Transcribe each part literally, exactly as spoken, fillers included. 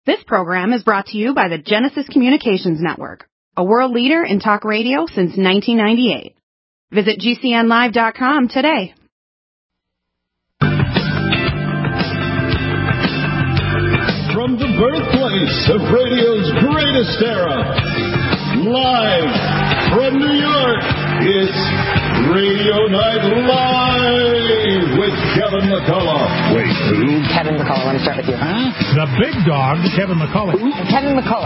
This program is brought to you by the Genesis Communications Network, a world leader in talk radio since nineteen ninety-eight. Visit G C N live dot com today. From the birthplace of radio's greatest era, live from New York, it's Radio Night Live with Kevin McCullough. Wait, who? Kevin McCullough. Let me start with you. Huh? The big dog, Kevin McCullough. Who? Kevin McCullough.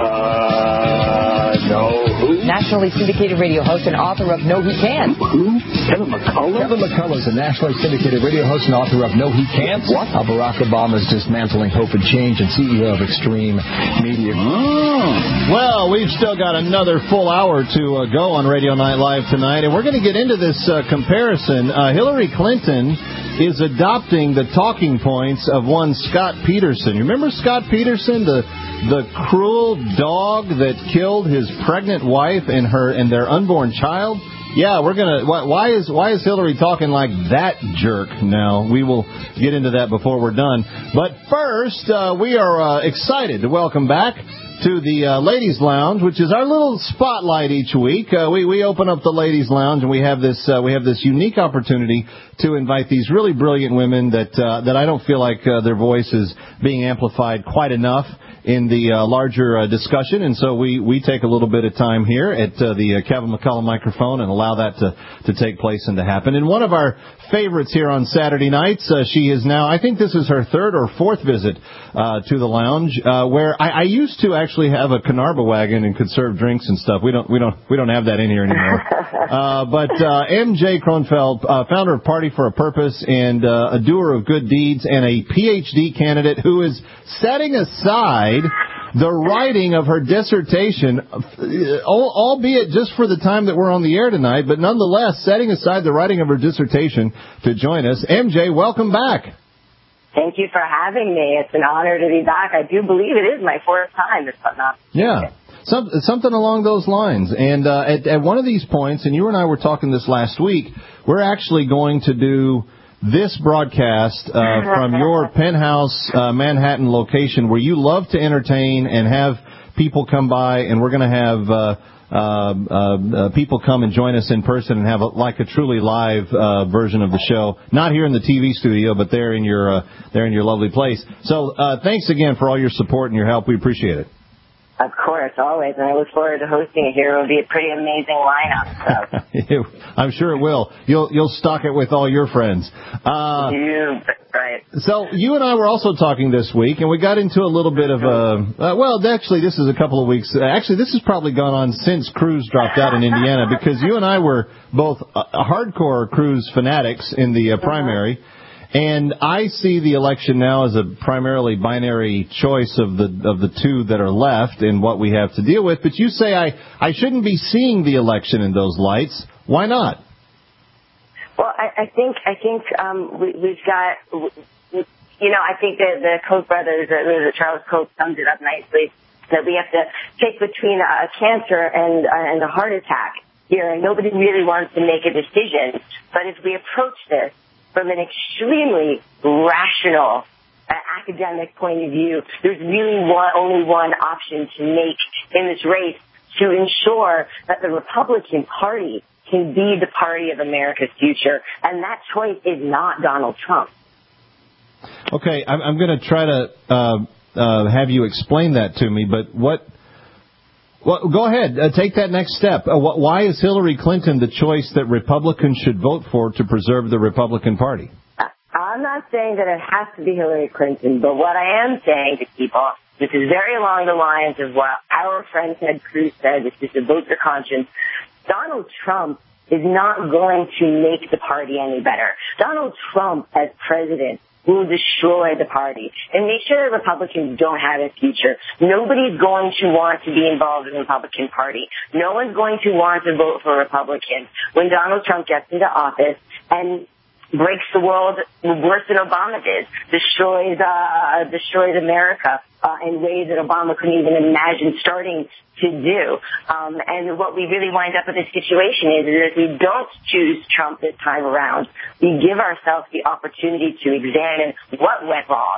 Uh, no. Who? Nationally syndicated radio host and author of No He Can't. Who? Kevin McCullough? Kevin McCullough is a nationally syndicated radio host and author of No He Can't. What? How Barack Obama's dismantling hope and change and C E O of Extreme Media. Oh. Well, we've still got another full hour to uh, go on Radio Night Live tonight, and we're going to get into this uh, comparison. Uh, Hillary Clinton is adopting the talking points of one Scott Peterson. You remember Scott Peterson, the the cruel dog that killed his pregnant wife and her and their unborn child? Yeah, we're gonna. Why is why is Hillary talking like that jerk now? We will get into that before we're done. But first, uh, we are uh, excited to welcome back to the uh, Ladies Lounge, which is our little spotlight each week. Uh, we we open up the Ladies Lounge, and we have this uh, we have this unique opportunity to invite these really brilliant women that uh, that I don't feel like uh, their voice is being amplified quite enough in the uh, larger uh, discussion, and so we, we take a little bit of time here at uh, the uh, Kevin McCullough microphone and allow that to, to take place and to happen. And one of our favorites here on Saturday nights, uh, she is now, I think this is her third or fourth visit uh, to the lounge, uh, where I, I used to actually have a Canarba wagon and could serve drinks and stuff. We don't we don't we don't have that in here anymore. uh, but uh, M J Kronfeld, uh, founder of Party for a Purpose and uh, a doer of good deeds, and a P H D candidate who is setting aside the writing of her dissertation, albeit just for the time that we're on the air tonight, but nonetheless setting aside the writing of her dissertation to join us. M J, welcome back. Thank you for having me. It's an honor to be back. I do believe it is my fourth time this month. Yeah, Some, something along those lines. And uh, at, at one of these points, and you and I were talking this last week, we're actually going to do this broadcast uh, from your penthouse uh, Manhattan location, where you love to entertain and have people come by, and we're going to have uh, uh, uh, people come and join us in person and have a, like a truly live uh, version of the show. Not here in the T V studio, but there in your uh, there in your lovely place. So uh, thanks again for all your support and your help. We appreciate it. Of course, always, and I look forward to hosting it here. It will be a pretty amazing lineup. So. I'm sure it will. You'll you'll stock it with all your friends. Uh, you, right. So you and I were also talking this week, and we got into a little bit of a, uh, well, actually, this is a couple of weeks. Actually, this has probably gone on since Cruz dropped out in Indiana, because you and I were both uh, hardcore Cruz fanatics in the uh, primary. And I see the election now as a primarily binary choice of the of the two that are left and what we have to deal with. But you say I, I shouldn't be seeing the election in those lights. Why not? Well, I, I think I think um, we, we've got, you know, I think that the Koch brothers, uh, Charles Koch summed it up nicely, that we have to pick between a cancer and uh, and a heart attack here, and nobody really wants to make a decision. But if we approach this from an extremely rational uh, academic point of view, there's really one, only one option to make in this race to ensure that the Republican Party can be the party of America's future. And that choice is not Donald Trump. Okay, I'm, I'm going to try to uh, uh, have you explain that to me, but what... Well, go ahead. Uh, take that next step. Uh, wh- why is Hillary Clinton the choice that Republicans should vote for to preserve the Republican Party? I'm not saying that it has to be Hillary Clinton, but what I am saying to people, this is very along the lines of what our friend Ted Cruz said, this is to vote your conscience. Donald Trump is not going to make the party any better. Donald Trump, as president, will destroy the party and make sure the Republicans don't have a future. Nobody's going to want to be involved in the Republican Party. No one's going to want to vote for a Republican when Donald Trump gets into office and breaks the world worse than Obama did, destroys uh, destroys America uh, in ways that Obama couldn't even imagine starting to do. Um, and what we really wind up with this situation is, is that if we don't choose Trump this time around, we give ourselves the opportunity to examine what went wrong,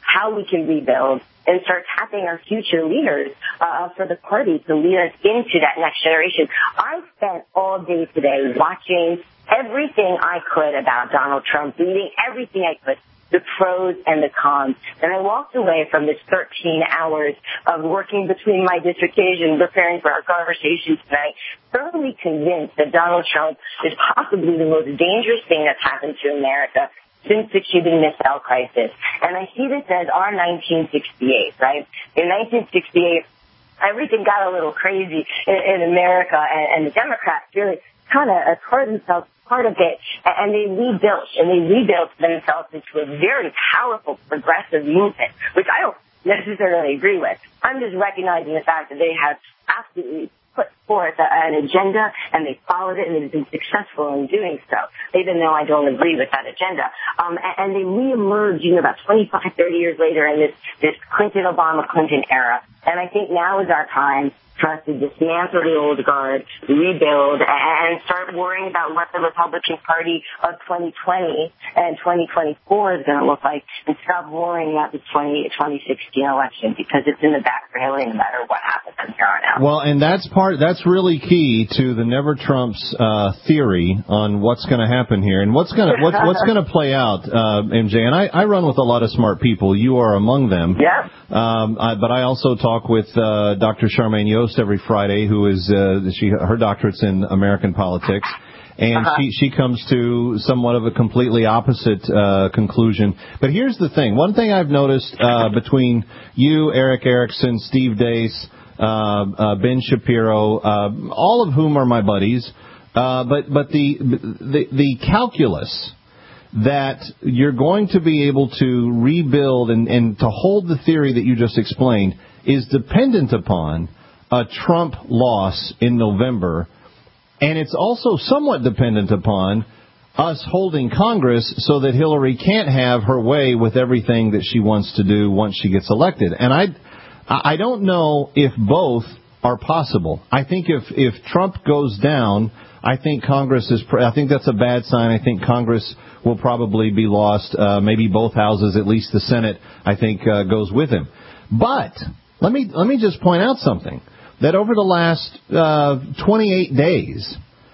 how we can rebuild and start tapping our future leaders uh, for the party to lead us into that next generation. I spent all day today watching everything I could about Donald Trump, reading everything I could, the pros and the cons. And I walked away from this thirteen hours of working between my dissertation, preparing for our conversation tonight, thoroughly convinced that Donald Trump is possibly the most dangerous thing that's happened to America since the Cuban Missile Crisis. And I see this as our nineteen sixty-eight, right? In nineteen sixty-eight, everything got a little crazy in, in America, and, and the Democrats really kind of tore themselves part of it, and they rebuilt, and they rebuilt themselves into a very powerful progressive movement, which I don't necessarily agree with. I'm just recognizing the fact that they have absolutely put forth an agenda, and they followed it, and they've been successful in doing so, even though I don't agree with that agenda. Um, and they reemerged, you know, about twenty-five, thirty years later in this, this Clinton-Obama-Clinton era. And I think now is our time for us to dismantle the old guard, rebuild, and start worrying about what the Republican Party of twenty twenty and twenty twenty-four is going to look like, and stop worrying about the twenty sixteen election, because it's in the back for Hillary no matter what happens from here on out. Well, and that's part, that's really key to the Never Trumps uh, theory on what's going to happen here and what's going to what's, what's going to play out, uh, M J. And I, I run with a lot of smart people. You are among them. Yeah. Um, I, but I also talk with uh, Doctor Charmaine Yost every Friday, who is uh, she her doctorate's in American politics, and uh-huh. she she comes to somewhat of a completely opposite uh, conclusion. But here's the thing: one thing I've noticed uh, between you, Eric Erickson, Steve Deace, uh, uh, Ben Shapiro, uh, all of whom are my buddies, uh, but but the the, the calculus that you're going to be able to rebuild and, and to hold the theory that you just explained is dependent upon a Trump loss in November, and it's also somewhat dependent upon us holding Congress so that Hillary can't have her way with everything that she wants to do once she gets elected. And I, I don't know if both are possible. I think if, if Trump goes down, I think Congress is, I think that's a bad sign. I think Congress will probably be lost. Uh, maybe both houses, at least the Senate, I think, uh, goes with him. But let me, let me just point out something. That over the last uh, twenty-eight days,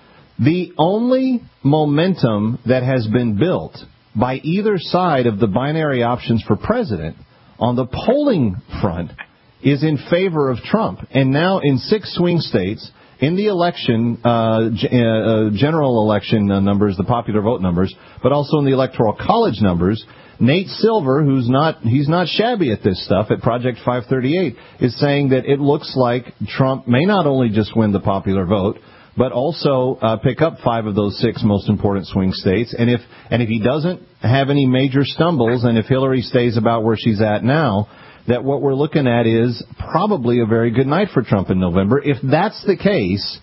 the only momentum that has been built by either side of the binary options for president on the polling front is in favor of Trump. And now in six swing states, in the election, uh, g- uh, general election uh, numbers, the popular vote numbers, but also in the electoral college numbers, Nate Silver, who's not, he's not shabby at this stuff at Project five thirty-eight, is saying that it looks like Trump may not only just win the popular vote, but also uh, pick up five of those six most important swing states. And if, and if he doesn't have any major stumbles, and if Hillary stays about where she's at now, that what we're looking at is probably a very good night for Trump in November. If that's the case,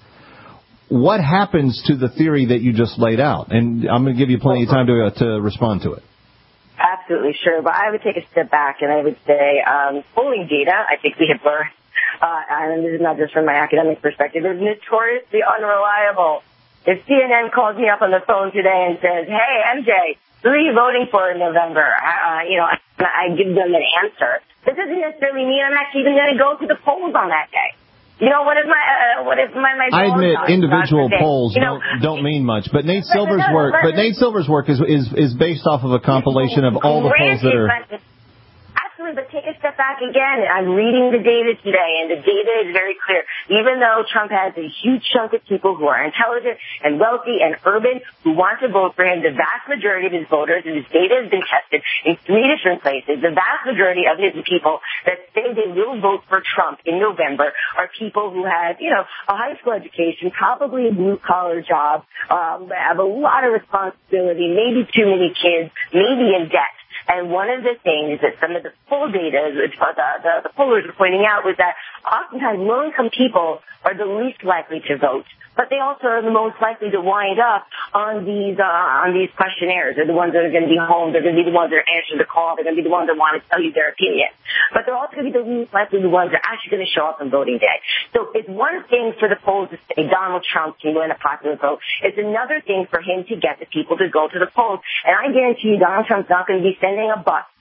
what happens to the theory that you just laid out? And I'm going to give you plenty of time to, uh, to respond to it. Absolutely, sure. But I would take a step back and I would say um, polling data, I think we have learned, uh, and this is not just from my academic perspective, is notoriously unreliable. If C N N calls me up on the phone today and says, hey, M J, who are you voting for in November? Uh, you know, I, I give them an answer. That doesn't necessarily mean I'm actually even going to go to the polls on that day. You know, what if my, uh, what if my, my I admit on, individual polls you know, don't, don't mean much, but Nate Silver's work, but Nate Silver's work is, is, is based off of a compilation of all the polls that are. Absolutely, but take a step back again. I'm reading the data today, and the data is very clear. Even though Trump has a huge chunk of people who are intelligent and wealthy and urban who want to vote for him, the vast majority of his voters, and his data has been tested in three different places, the vast majority of his people that say they will vote for Trump in November are people who have, you know, a high school education, probably a blue-collar job, um, have a lot of responsibility, maybe too many kids, maybe in debt. And one of the things that some of the poll data, the, the, the pollers were pointing out, was that oftentimes low-income people are the least likely to vote, but they also are the most likely to wind up on these uh, on these questionnaires. They're the ones that are going to be home. They're going to be the ones that are answering the call. They're going to be the ones that want to tell you their opinion. But they're also going to be the least likely the ones that are actually going to show up on voting day. So it's one thing for the polls to say Donald Trump can win a popular vote. It's another thing for him to get the people to go to the polls. And I guarantee you Donald Trump's not going to be sending a bus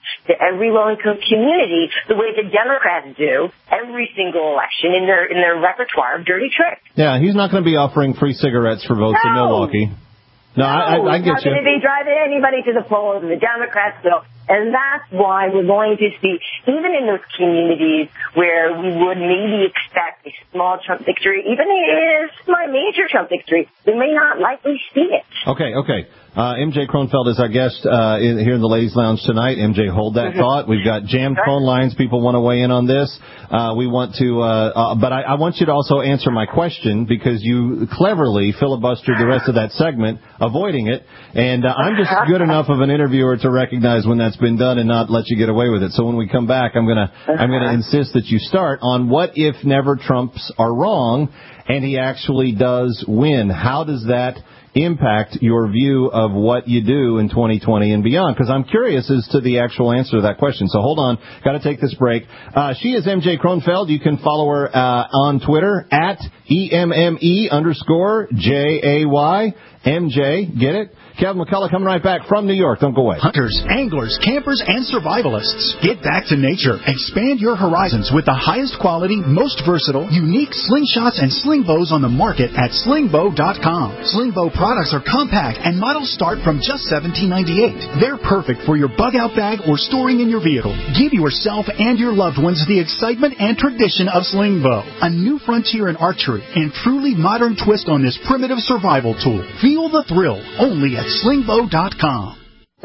to every low-income community the way the Democrats do every single election in their in their repertoire of dirty tricks. Yeah, he's not going to be offering free cigarettes for votes no. in Milwaukee. No, no I, I, I get you. He's not going to be driving anybody to the polls, and the Democrats will. And that's why we're going to see, even in those communities where we would maybe expect a small Trump victory, even if it's my major Trump victory, we may not likely see it. Okay, okay. Uh, M J Kronfeld is our guest uh, in, here in the Ladies Lounge tonight. M J, hold that thought. We've got jammed phone lines. People want to weigh in on this. Uh, we want to, uh, uh, but I, I want you to also answer my question because you cleverly filibustered the rest of that segment, avoiding it. And uh, I'm just good enough of an interviewer to recognize when that's been done and not let you get away with it. So when we come back, I'm gonna I'm gonna insist that you start on what if never Trumps are wrong and he actually does win. How does that impact your view of what you do in twenty twenty and beyond? Because I'm curious as to the actual answer to that question. So hold on. Got to take this break. Uh, she is M J Kronfeld. You can follow her uh, on Twitter at E M M E underscore J A Y. M J, get it? Kevin McCullough coming right back from New York. Don't go away. Hunters, anglers, campers, and survivalists. Get back to nature. Expand your horizons with the highest quality, most versatile, unique slingshots and sling bows on the market at sling bow dot com. Sling bow products are compact and models start from just seventeen ninety-eight. They're perfect for your bug-out bag or storing in your vehicle. Give yourself and your loved ones the excitement and tradition of sling bow, a new frontier in archery and truly modern twist on this primitive survival tool. Feel the thrill only at sling bow dot com.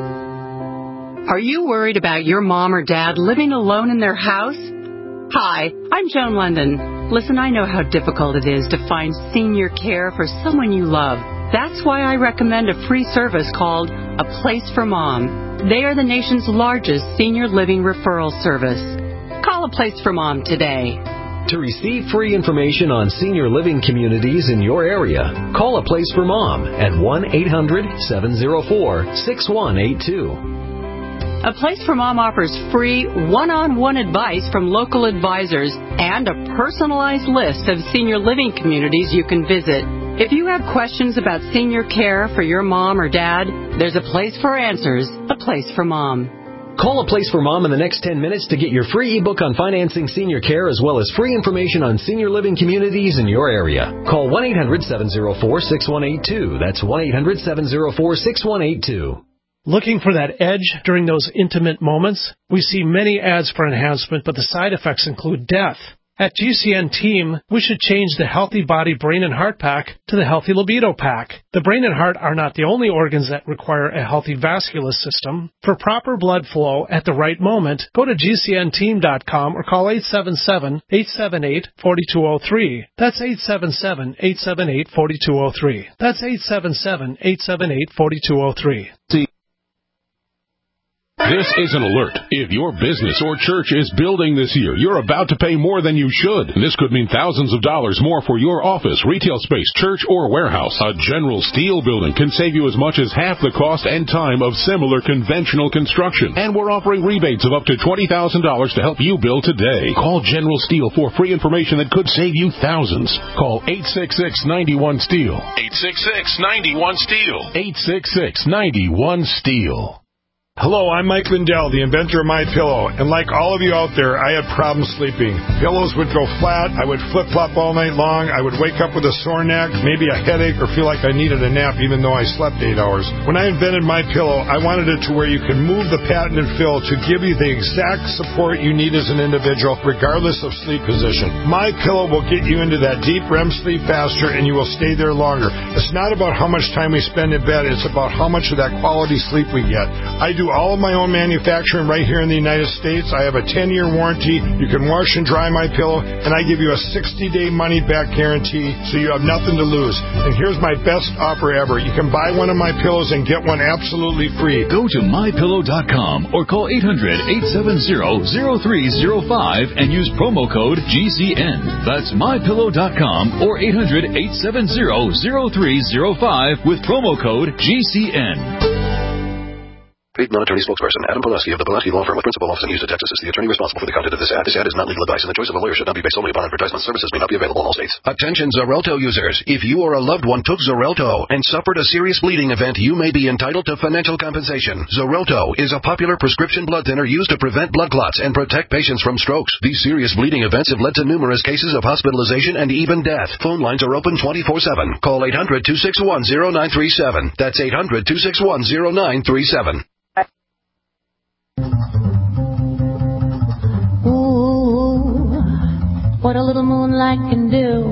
Are you worried about your mom or dad living alone in their house? Hi, I'm Joan London. Listen, I know how difficult it is to find senior care for someone you love. That's why I recommend a free service called A Place for Mom. They are the nation's largest senior living referral service. Call A Place for Mom today. To receive free information on senior living communities in your area, call A Place for Mom at one eight hundred seven oh four six one eight two. A Place for Mom offers free one-on-one advice from local advisors and a personalized list of senior living communities you can visit. If you have questions about senior care for your mom or dad, there's a place for answers, A Place for Mom. Call A Place for Mom in the next ten minutes to get your free ebook on financing senior care as well as free information on senior living communities in your area. Call one eight hundred seven oh four six one eight two. That's one eight hundred seven oh four six one eight two. Looking for that edge during those intimate moments? We see many ads for enhancement, but the side effects include death. At G C N Team, we should change the Healthy Body Brain and Heart Pack to the Healthy Libido Pack. The brain and heart are not the only organs that require a healthy vascular system. For proper blood flow at the right moment, go to G C N team dot com or call eight seven seven, eight seven eight, four two zero three. That's eight seven seven, eight seven eight, four two zero three. That's eight seven seven, eight seven eight, four two zero three. This is an alert. If your business or church is building this year, you're about to pay more than you should. This could mean thousands of dollars more for your office, retail space, church, or warehouse. A General Steel building can save you as much as half the cost and time of similar conventional construction. And we're offering rebates of up to twenty thousand dollars to help you build today. Call General Steel for free information that could save you thousands. Call eight six six, nine one, STEEL. eight six six, nine one, STEEL. eight six six, nine one, STEEL. Hello, I'm Mike Lindell, the inventor of MyPillow, and like all of you out there, I had problems sleeping. Pillows would go flat, I would flip-flop all night long, I would wake up with a sore neck, maybe a headache, or feel like I needed a nap even though I slept eight hours. When I invented MyPillow, I wanted it to where you can move the patented fill to give you the exact support you need as an individual, regardless of sleep position. MyPillow will get you into that deep R E M sleep faster, and you will stay there longer. It's not about how much time we spend in bed, it's about how much of that quality sleep we get. I do all of my own manufacturing right here in the United States. I have a ten-year warranty. You can wash and dry my pillow, and I give you a sixty-day money-back guarantee, so you have nothing to lose. And here's my best offer ever. You can buy one of my pillows and get one absolutely free. Go to my pillow dot com or call eight hundred, eight seven zero, zero three zero five and use promo code G C N. That's my pillow dot com or eight hundred, eight seven zero, zero three zero five with promo code G C N. Paid non-attorney spokesperson Adam Poleski of the Poleski Law Firm with principal office in Houston, Texas is the attorney responsible for the content of this ad. This ad is not legal advice, and the choice of a lawyer should not be based solely upon advertisement. Services may not be available in all states. Attention Xarelto users. If you or a loved one took Xarelto and suffered a serious bleeding event, you may be entitled to financial compensation. Xarelto is a popular prescription blood thinner used to prevent blood clots and protect patients from strokes. These serious bleeding events have led to numerous cases of hospitalization and even death. Phone lines are open twenty-four seven. Call eight hundred, two six one, zero nine three seven. That's eight hundred, two six one, zero nine three seven. Ooh, what a little moonlight can do.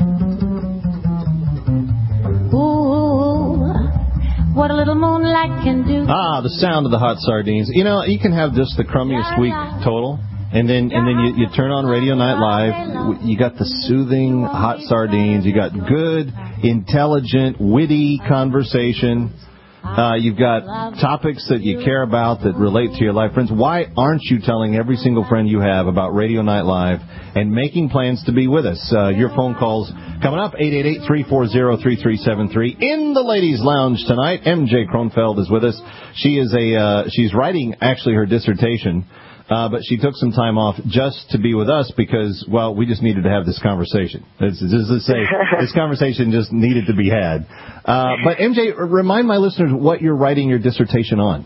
Ooh, what a little moonlight can do. Ah, the sound of the hot sardines. You know, you can have just the crummiest week total, and then and then you, you turn on Radio Night Live. You got the soothing hot sardines. You got good, intelligent, witty conversation. Uh, you've got topics that you care about that relate to your life. Friends, why aren't you telling every single friend you have about Radio Night Live and making plans to be with us? Uh, your phone calls coming up, eight eight eight, three four zero, three three seven three. In the Ladies' Lounge tonight, M J Kronfeld is with us. She is a uh, she's writing, actually, her dissertation. Uh, but she took some time off just to be with us because, well, we just needed to have this conversation. This is to say, this conversation just needed to be had. Uh, but, M J, remind my listeners what you're writing your dissertation on.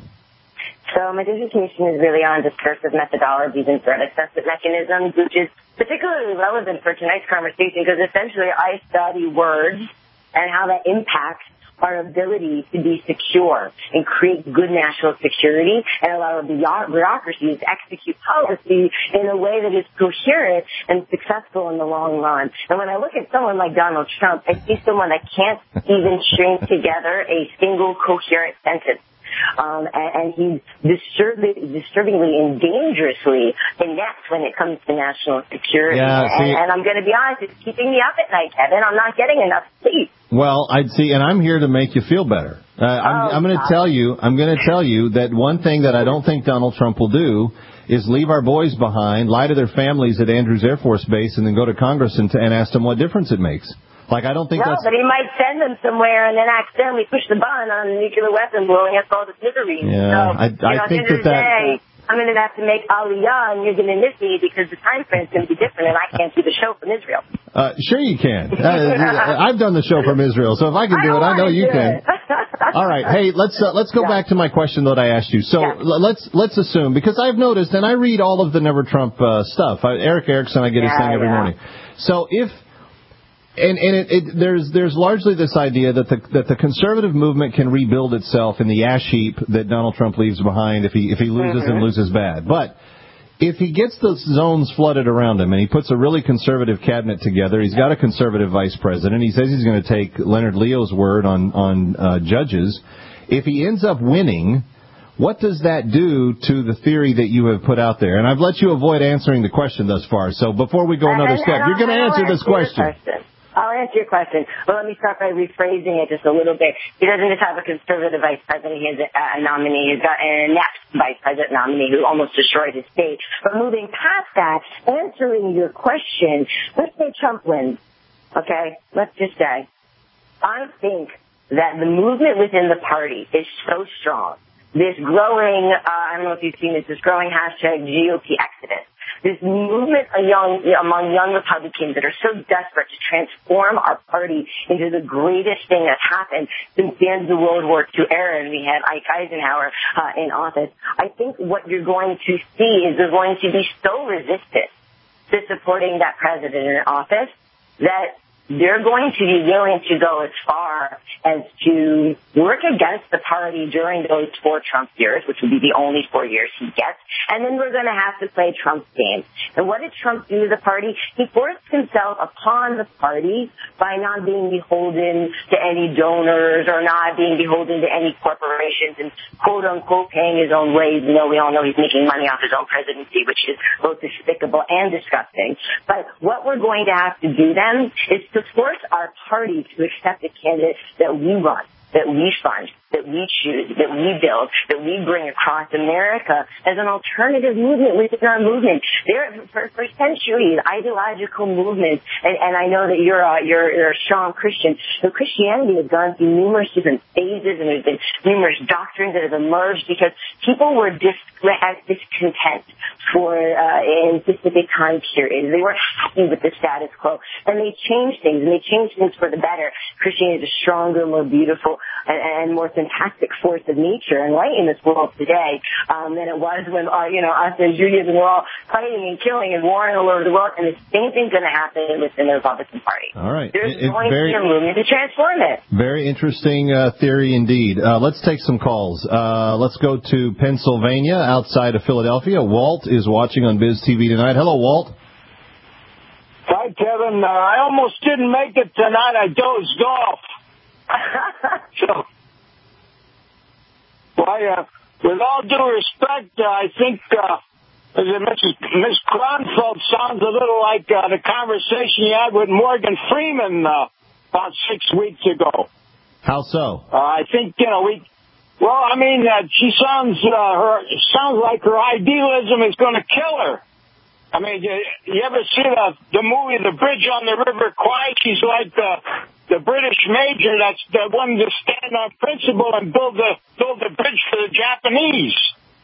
So my dissertation is really on discursive methodologies and threat assessment mechanisms, which is particularly relevant for tonight's conversation because essentially I study words and how that impacts our ability to be secure and create good national security and allow our bureaucracies to execute policy in a way that is coherent and successful in the long run. And when I look at someone like Donald Trump, I see someone that can't even string together a single coherent sentence. Um, and, and he's disturbing, disturbingly and dangerously inept when it comes to national security. Yeah, see, and, and I'm going to be honest, it's keeping me up at night, Kevin. I'm not getting enough sleep. Well, I'd see, and I'm here to make you feel better. Uh, I'm, oh, I'm going to tell you, I'm going to tell you that one thing that I don't think Donald Trump will do is leave our boys behind, lie to their families at Andrews Air Force Base, and then go to Congress and, t- and ask them what difference it makes. Like, I don't think no, that's... but he might send them somewhere and then accidentally push the button on a nuclear weapon blowing us all to smithereens. Yeah, so, I, I you know, think at the end that of the that... day, I'm going to have to make Aliyah, and you're going to miss me because the time frame's going to be different, and I can't do the show from Israel. Uh, sure you can. Uh, I've done the show from Israel, so if I can do I it, I know you can. All right. Hey, let's uh, let's go yeah. back to my question that I asked you. So yeah. l- let's let's assume, because I've noticed, and I read all of the Never Trump uh, stuff. I, Eric Erickson, I get his yeah, thing every yeah. morning. So if And, and it, it, there's there's largely this idea that the that the conservative movement can rebuild itself in the ash heap that Donald Trump leaves behind if he if he loses mm-hmm. and loses bad. But if he gets the zones flooded around him and he puts a really conservative cabinet together, he's got a conservative vice president. He says he's going to take Leonard Leo's word on on uh, judges. If he ends up winning, what does that do to the theory that you have put out there? And I've let you avoid answering the question thus far. So before we go another and, step, and you're going to answer this question. question. I'll answer your question. Well, let me start by rephrasing it just a little bit. He doesn't just have a conservative vice president. He has a, a nominee. He's got an inept vice president nominee who almost destroyed his state. But moving past that, answering your question, let's say Trump wins. Okay? Let's just say. I think that the movement within the party is so strong. This growing, uh, I don't know if you've seen this, this growing hashtag G O P exodus. This movement young, among young Republicans that are so desperate to transform our party into the greatest thing that's happened since the end of the World War Two era, and we had Ike Eisenhower uh, in office. I think what you're going to see is they're going to be so resistant to supporting that president in office that they're going to be willing to go as far as to work against the party during those four Trump years, which would be the only four years he gets. And then we're going to have to play Trump's game. And what did Trump do to the party? He forced himself upon the party by not being beholden to any donors or not being beholden to any corporations and quote-unquote paying his own way. You know, we all know he's making money off his own presidency, which is both despicable and disgusting. But what we're going to have to do then is to force our party to accept a candidate that we run, that we fund, that we choose, that we build, that we bring across America as an alternative movement within our movement. There, for, for centuries, ideological movements, and, and I know that you're a, you're, you're a strong Christian, so Christianity has gone through numerous different phases, and there's been numerous doctrines that have emerged because people were dis- had discontent for uh, in specific time periods. They weren't happy with the status quo, and they changed things, and they changed things for the better. Christianity is a stronger, more beautiful, and, and more fantastic force of nature and light in this world today um, than it was when, uh, you know, us and Judaism were all fighting and killing and warring all over the world. And the same thing's going to happen within the Republican Party. All right. There's it, going very, to be a movement to transform it. Very interesting uh, theory indeed. Uh, let's take some calls. Uh, let's go to Pennsylvania, outside of Philadelphia. Walt is watching on Biz T V tonight. Hello, Walt. Hi, Kevin. Uh, I almost didn't make it tonight. I dozed off. so, well, uh, with all due respect, uh, I think uh, Missus Miss Kronfeld sounds a little like uh, the conversation you had with Morgan Freeman uh, about six weeks ago. How so? Uh, I think, you know, we... Well, I mean, uh, she sounds uh, her sounds like her idealism is going to kill her. I mean, you, you ever see the the movie The Bridge on the River Kwai? She's like the the British major that's the one to stand on principle and build the build the bridge for the Japanese.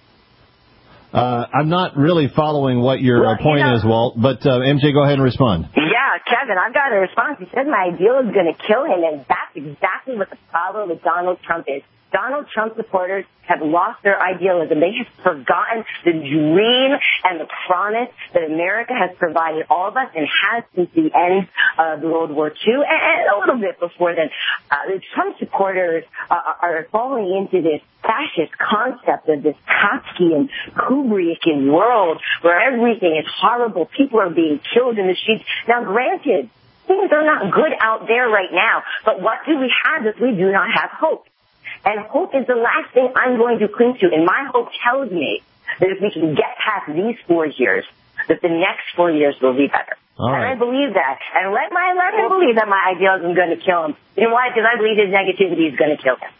Uh, I'm not really following what your well, uh, point you know, is, Walt. But uh, M J, go ahead and respond. Yeah, Kevin, I've got a response. He said my ideal is going to kill him, and that's exactly what the problem with Donald Trump is. Donald Trump supporters have lost their idealism. They have forgotten the dream and the promise that America has provided all of us and has since the end of World War Two and a little bit before then. Uh, the Trump supporters uh, are falling into this fascist concept of this Kafkian, Kubrickian world where everything is horrible. People are being killed in the streets. Now, granted, things are not good out there right now, but what do we have if we do not have hope? And hope is the last thing I'm going to cling to. And my hope tells me that if we can get past these four years, that the next four years will be better. All right. And I believe that. And let my let him believe that my idealism is going to kill him. You know why? Because I believe his negativity is going to kill him.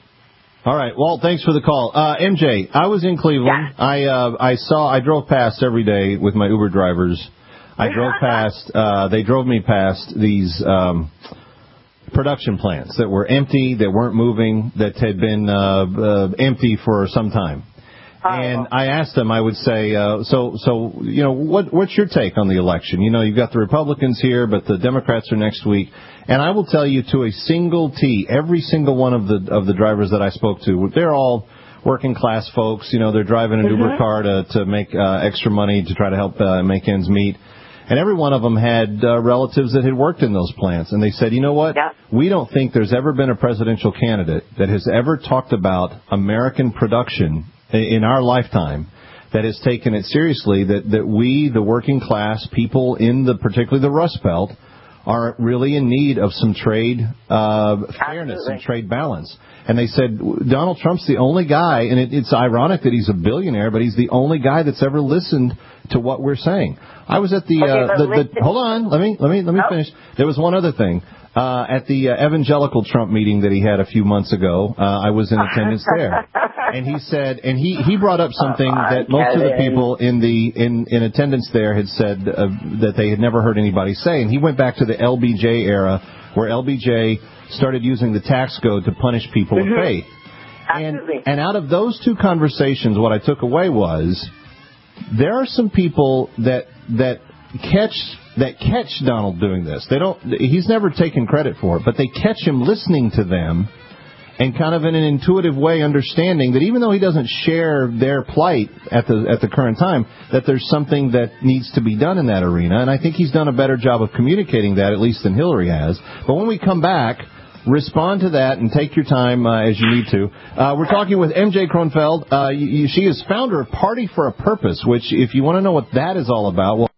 All right, Walt, thanks for the call. Uh, M J, I was in Cleveland. Yeah. I uh, I saw, I drove past every day with my Uber drivers. I drove past, uh, they drove me past these um, production plants that were empty, that weren't moving, that had been uh, uh, empty for some time. And I asked them, I would say, uh, so, so you know, what, what's your take on the election? You know, you've got the Republicans here, but the Democrats are next week. And I will tell you to a single T, every single one of the of the drivers that I spoke to, they're all working class folks. You know, they're driving an mm-hmm. Uber car to, to make uh, extra money to try to help uh, make ends meet. And every one of them had uh, relatives that had worked in those plants. And they said, you know what? Yeah. We don't think there's ever been a presidential candidate that has ever talked about American production in our lifetime that has taken it seriously, that, that we, the working class people in the, particularly the Rust Belt, are really in need of some trade uh, fairness and trade balance. And they said, Donald Trump's the only guy, and it, it's ironic that he's a billionaire, but he's the only guy that's ever listened to what we're saying. I was at the, okay, uh, the, the hold on, let me, let me, let me oh. finish. There was one other thing. Uh, at the uh, evangelical Trump meeting that he had a few months ago, uh, I was in attendance there. And he said, and he, he brought up something oh, that most of the people in the in, in attendance there had said uh, that they had never heard anybody say. And he went back to the L B J era, where L B J started using the tax code to punish people mm-hmm. with faith. And, and out of those two conversations, what I took away was there are some people that that catch that catch Donald doing this. They don't. He's never taken credit for it, but they catch him listening to them and kind of in an intuitive way understanding that even though he doesn't share their plight at the at the current time, that there's something that needs to be done in that arena. And I think he's done a better job of communicating that, at least than Hillary has. But when we come back, respond to that and take your time uh, as you need to. Uh, we're talking with M J Kronfeld. Uh, you, you, she is founder of Party for a Purpose, which if you want to know what that is all about, well,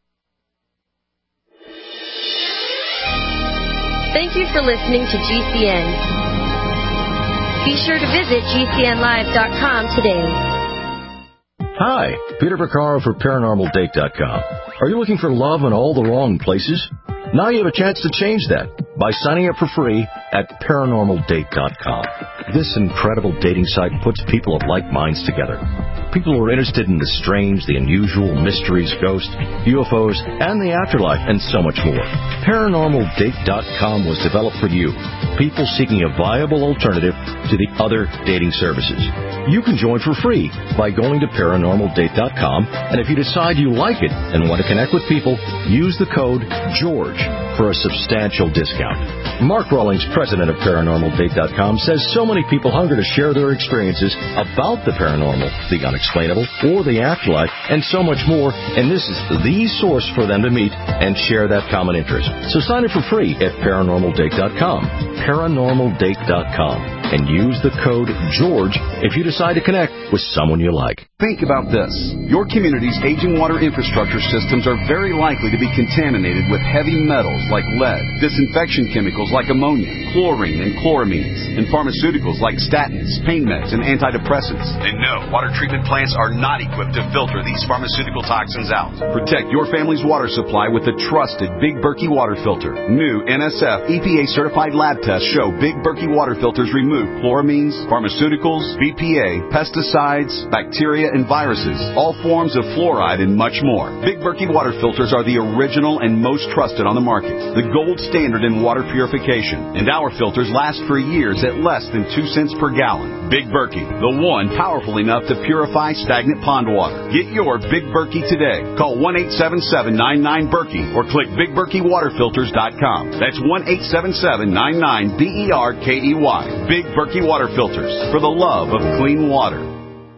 thank you for listening to G C N. Be sure to visit G C N live dot com today. Hi, Peter Vaccaro for paranormal date dot com. Are you looking for love in all the wrong places? Now you have a chance to change that by signing up for free at paranormal date dot com. This incredible dating site puts people of like minds together. People who are interested in the strange, the unusual, mysteries, ghosts, U F Os, and the afterlife, and so much more. Paranormal Date dot com was developed for you, people seeking a viable alternative to the other dating services. You can join for free by going to Paranormal Date dot com, and if you decide you like it and want to connect with people, use the code GEORGE for a substantial discount. Mark Rawlings, president of Paranormal Date dot com, says so many people hunger to share their experiences about the paranormal, the unexplainable, or the afterlife, and so much more, and this is the source for them to meet and share that common interest. So sign up for free at Paranormal Date dot com, Paranormal Date dot com, and use the code GEORGE if you decide to connect with someone you like. Think about this. Your community's aging water infrastructure systems are very likely to be contaminated with heavy metals like lead, disinfection chemicals like ammonia, chlorine and chloramines, and pharmaceuticals like statins, pain meds, and antidepressants. And no, water treatment plants are not equipped to filter these pharmaceutical toxins out. Protect your family's water supply with the trusted Big Berkey water filter. New N S F E P A certified lab tests show Big Berkey water filters remove chloramines, pharmaceuticals, B P A, pesticides, bacteria, and viruses, all forms of fluoride, and much more. Big Berkey water filters are the original and most trusted on the market, the gold standard in water purification, and our filters last for years at less than two cents per gallon. Big Berkey, the one powerful enough to purify stagnant pond water. Get your Big Berkey today. Call one eight seven seven, nine nine, Berkey or click Big Berkey Water Filters dot com. That's one eight seven seven, nine nine, B E R K E Y. Big Berkey Water Filters, for the love of clean water.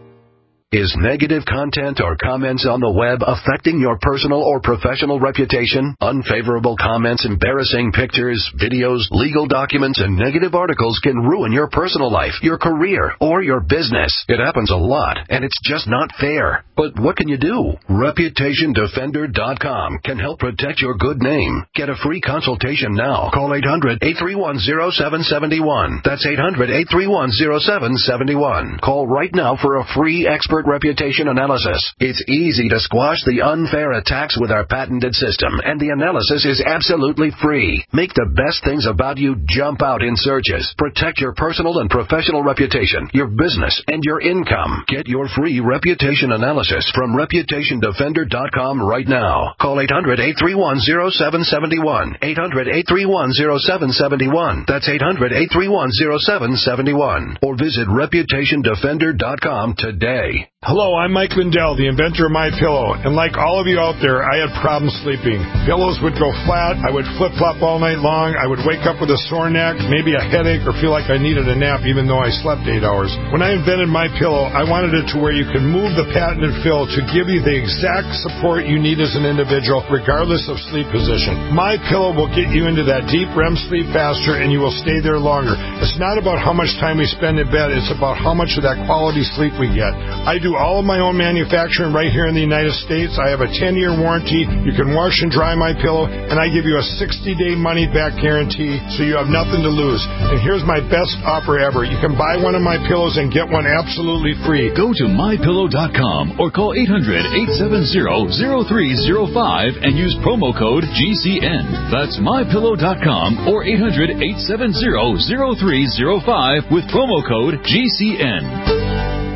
Is negative content or comments on the web affecting your personal or professional reputation? Unfavorable comments, embarrassing pictures, videos, legal documents, and negative articles can ruin your personal life, your career, or your business. It happens a lot, and it's just not fair. But what can you do? Reputation Defender dot com can help protect your good name. Get a free consultation now. Call eight hundred, eight three one, zero seven seven one. That's eight hundred, eight three one, zero seven seven one. Call right now for a free expert reputation analysis. It's easy to squash the unfair attacks with our patented system, and the analysis is absolutely free. Make the best things about you jump out in searches. Protect your personal and professional reputation, your business, and your income. Get your free reputation analysis from Reputation Defender dot com right now. Call eight hundred, eight three one, zero seven seven one. eight hundred, eight three one, zero seven seven one. That's eight hundred, eight three one, zero seven seven one. Or visit Reputation Defender dot com today. Hello, I'm Mike Lindell, the inventor of MyPillow, and like all of you out there, I had problems sleeping. Pillows would go flat, I would flip-flop all night long, I would wake up with a sore neck, maybe a headache, or feel like I needed a nap even though I slept eight hours. When I invented MyPillow, I wanted it to where you can move the patented fill to give you the exact support you need as an individual, regardless of sleep position. MyPillow will get you into that deep R E M sleep faster, and you will stay there longer. It's not about how much time we spend in bed, it's about how much of that quality sleep we get. I do all of my own manufacturing right here in the United States. I have a ten-year warranty. You can wash and dry my pillow, and I give you a sixty-day money-back guarantee, so you have nothing to lose. And here's my best offer ever. You can buy one of my pillows and get one absolutely free. Go to My Pillow dot com or call eight hundred, eight seven zero, zero three zero five and use promo code G C N. That's My Pillow dot com or eight hundred, eight seven zero, zero three zero five with promo code G C N.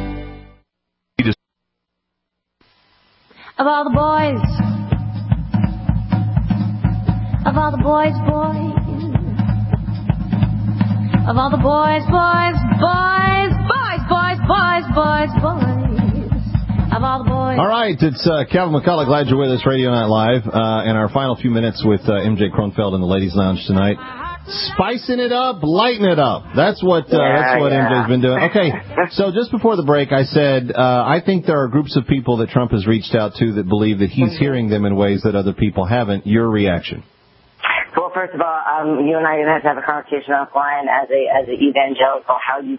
Of all the boys, of all the boys, boys, of all the boys, boys, boys, boys, boys, boys, boys, boys, of all the boys. All right, it's uh, Kevin McCullough. Glad you're with us, Radio Night Live, uh, and our final few minutes with uh, M J Kronfeld in the Ladies Lounge tonight. Spicing it up, lighten it up. That's what uh, yeah, that's what yeah. M J's been doing. Okay, so just before the break, I said uh, I think there are groups of people that Trump has reached out to that believe that he's hearing them in ways that other people haven't. Your reaction? Well, first of all, um, you and I are going to have to have a conversation offline as a as an evangelical how you could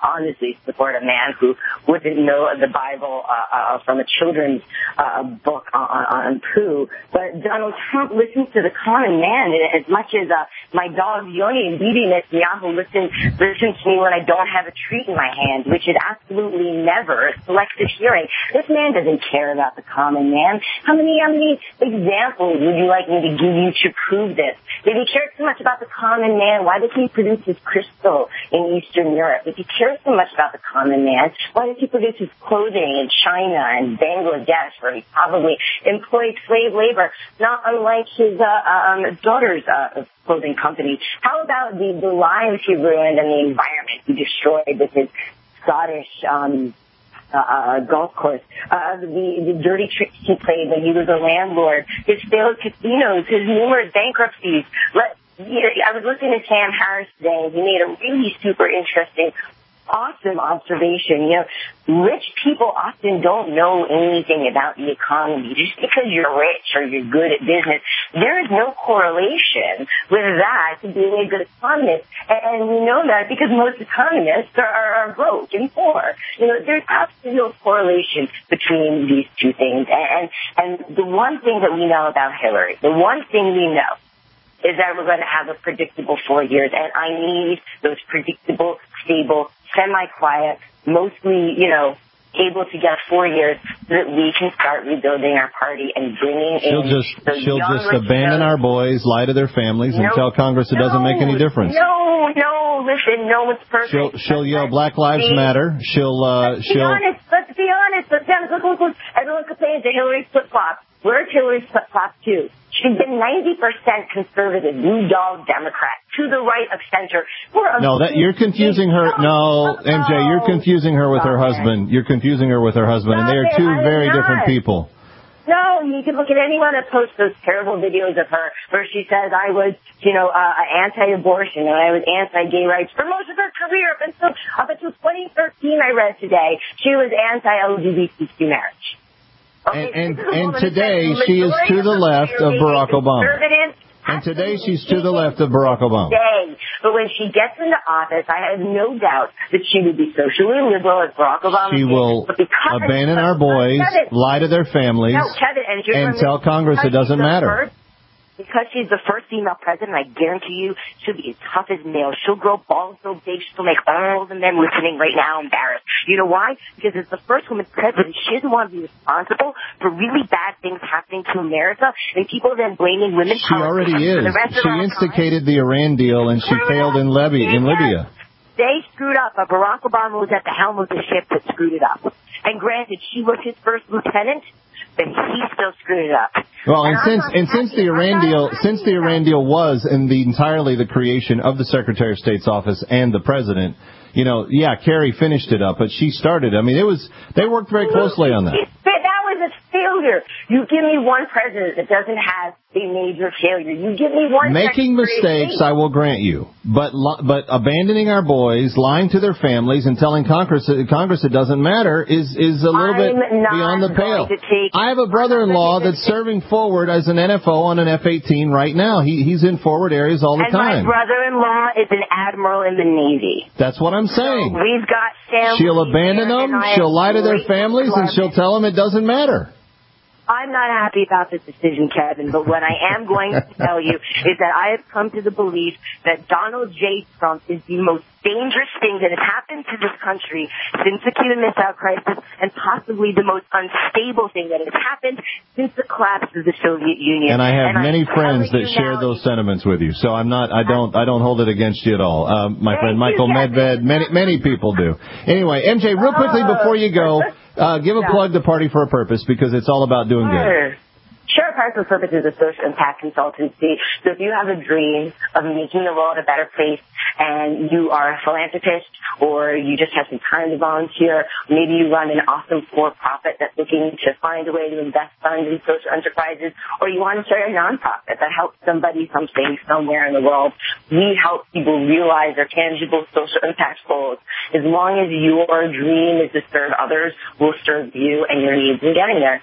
honestly support a man who wouldn't know the Bible uh, uh, from a children's uh, book on, on, on poo. But Donald Trump listens to the common man as much as uh, my dog Yoni and Bibi Netanyahu listen, listen to me when I don't have a treat in my hand, which is absolutely never selective hearing. This man doesn't care about the common man. How many, how many examples would you like me to give you to prove this? If he cares so much about the common man, why does he produce his crystal in Eastern Europe? If he cares so much about the common man, why does he produce his clothing in China and Bangladesh, where he probably employed slave labor, not unlike his uh, um, daughter's uh, clothing company? How about the, the lives he ruined and the environment he destroyed with his Scottish um Uh, uh, golf course, uh, the, the dirty tricks he played when he was a landlord, his failed casinos, his numerous bankruptcies. Let, you know, I was listening to Sam Harris today, and he made a really super interesting, awesome observation. You know, rich people often don't know anything about the economy. Just because you're rich or you're good at business, there is no correlation with that to being a good economist. And we know that because most economists are, are, are broke and poor. You know, there's absolutely no correlation between these two things. And, and the one thing that we know about Hillary, the one thing we know is that we're going to have a predictable four years. And I need those predictable, stable, semi-quiet, mostly, you know, able to get four years so that we can start rebuilding our party and bringing she'll in just those she'll young just abandon Latinos. our boys, lie to their families, and No, tell Congress it doesn't no, make any difference. No, no, listen, no one's perfect. She'll she'll yell Black Lives See, Matter. She'll uh, Let's be she'll. honest. Let's be honest. Let's be honest. Look, look, look. Everyone complains that Hillary's flip-flops. Where's Hillary's flip-flops, too? She's been ninety percent conservative, new dog Democrat, to the right of center. We're No, that you're confusing her. No, M J, you're confusing her with her husband. You're confusing her with her husband, and they are two very different people. No, you can look at anyone that posts those terrible videos of her where she says I was, you know, uh, anti-abortion and I was anti-gay rights for most of her career. Up until, up until twenty thirteen, I read today, she was anti-L G B T Q marriage. Okay, And and, and today she is to the left of Barack Obama. And today she's to the left of Barack Obama. Today, but when she gets into office, I have no doubt that she will be socially liberal as Barack Obama. She will abandon our boys, lie to their families, no, Kevin, and, and tell Congress it doesn't matter. First, because she's the first female president, I guarantee you she'll be as tough as nails. She'll grow balls so big she'll make all the men listening right now embarrassed. You know why? Because as the first woman president, she doesn't want to be responsible for really bad things happening to America, and people then blaming women. She already is. She instigated the Iran deal, and she failed in Libya. In Libya. They screwed up. Uh, Barack Obama was at the helm of the ship that screwed it up. And granted, she was his first lieutenant, but he still screwed it up. Well, and, and since and since the Iran deal, since the Iran deal was in the entirely the creation of the Secretary of State's office and the president, you know, yeah, Kerry finished it up, but she started. I mean, it was they worked very closely on that. But that was a failure. You give me one president that doesn't have a major failure. You give me one making mistakes, I will grant you, but but abandoning our boys, lying to their families, and telling Congress Congress it doesn't matter is is a little bit beyond the pale. I have a brother-in-law that's serving forward as an N F O on an F eighteen right now. He he's in forward areas all the and time. And my brother-in-law is an admiral in the Navy. That's what I'm saying. So we've got families. She'll abandon them. She'll lie to their families, and she'll tell them it doesn't matter. I'm not happy about this decision, Kevin, but what I am going to tell you is that I have come to the belief that Donald J. Trump is the most dangerous thing that has happened to this country since the Cuban Missile Crisis, and possibly the most unstable thing that has happened since the collapse of the Soviet Union. And I have and many I'm friends that share now, those sentiments with you, so I'm not, I don't, I don't hold it against you at all. Um, my friend Michael Medved, many, many people do. Anyway, M J, real quickly before you go. Uh, give a yeah. plug to Party for a Purpose, because it's all about doing sure. good. Sure, Party for a Purpose is a social impact consultancy. So if you have a dream of making the world a better place, and you are a philanthropist, or you just have some time to volunteer, maybe you run an awesome for-profit that's looking to find a way to invest funds in social enterprises, or you want to start a nonprofit that helps somebody something somewhere in the world, we help people realize their tangible social impact goals. As long as your dream is to serve others, we'll serve you and your needs in getting there.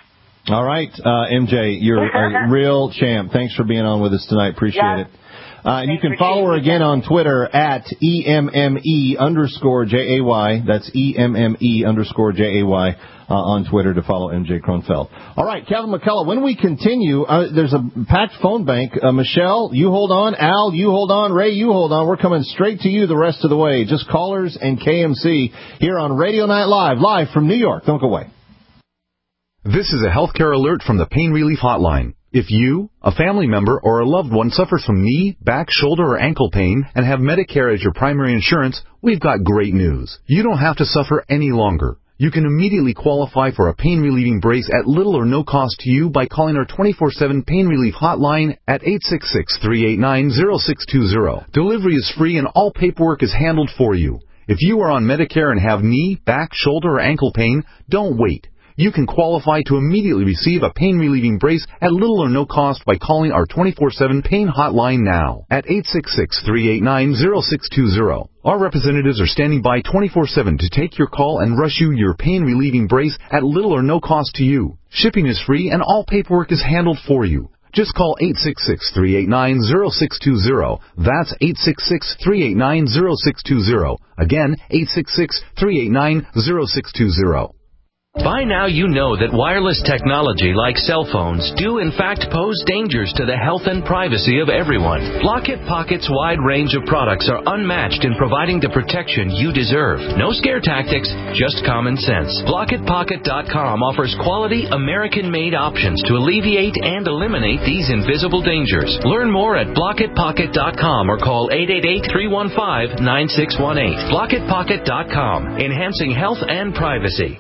All right, uh, M J, you're a real champ. Thanks for being on with us tonight. Appreciate Yeah. it. Uh, and you can follow her again on Twitter at E M M E underscore J A Y. That's E M M E underscore J A Y uh, on Twitter to follow M J Kronfeld. All right, Kevin McCullough, when we continue, uh, there's a packed phone bank. Uh, Michelle, you hold on. Al, you hold on. Ray, you hold on. We're coming straight to you the rest of the way. Just callers and K M C here on Radio Night Live, live from New York. Don't go away. This is a healthcare alert from the Pain Relief Hotline. If you, a family member, or a loved one suffers from knee, back, shoulder, or ankle pain and have Medicare as your primary insurance, we've got great news. You don't have to suffer any longer. You can immediately qualify for a pain-relieving brace at little or no cost to you by calling our twenty-four seven Pain Relief Hotline at eight six six, three eight nine, zero six two zero. Delivery is free and all paperwork is handled for you. If you are on Medicare and have knee, back, shoulder, or ankle pain, don't wait. You can qualify to immediately receive a pain-relieving brace at little or no cost by calling our twenty-four seven Pain Hotline now at eight six six, three eight nine, zero six two zero. Our representatives are standing by twenty-four seven to take your call and rush you your pain-relieving brace at little or no cost to you. Shipping is free and all paperwork is handled for you. Just call eight six six, three eight nine, zero six two zero. That's eight six six, three eight nine, zero six two zero. Again, eight six six, three eight nine, zero six two zero. By now you know that wireless technology like cell phones do in fact pose dangers to the health and privacy of everyone. Blockit Pocket's wide range of products are unmatched in providing the protection you deserve. No scare tactics, just common sense. Blockit Pocket dot com offers quality American-made options to alleviate and eliminate these invisible dangers. Learn more at Blockit Pocket dot com or call eight eight eight, three one five, nine six one eight. Blockit Pocket dot com, enhancing health and privacy.